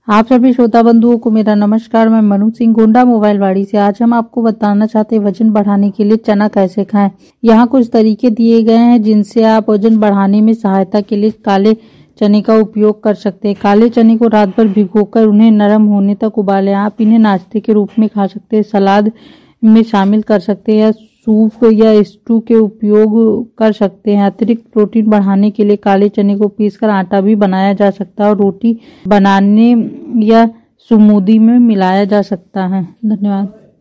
आप सभी श्रोता बंधुओं को मेरा नमस्कार। मैं मनु सिंह गोंडा मोबाइल वाड़ी से। आज हम आपको बताना चाहते हैं वजन बढ़ाने के लिए चना कैसे खाएं। यहाँ कुछ तरीके दिए गए हैं जिनसे आप वजन बढ़ाने में सहायता के लिए काले चने का उपयोग कर सकते हैं। काले चने को रात भर भिगोकर उन्हें नरम होने तक उबालें। आप इन्हें नाश्ते के रूप में खा सकते हैं, सलाद में शामिल कर सकते हैं या सूप या स्टू के उपयोग कर सकते हैं। अतिरिक्त प्रोटीन बढ़ाने के लिए काले चने को पीसकर आटा भी बनाया जा सकता है और रोटी बनाने या स्मूदी में मिलाया जा सकता है। धन्यवाद।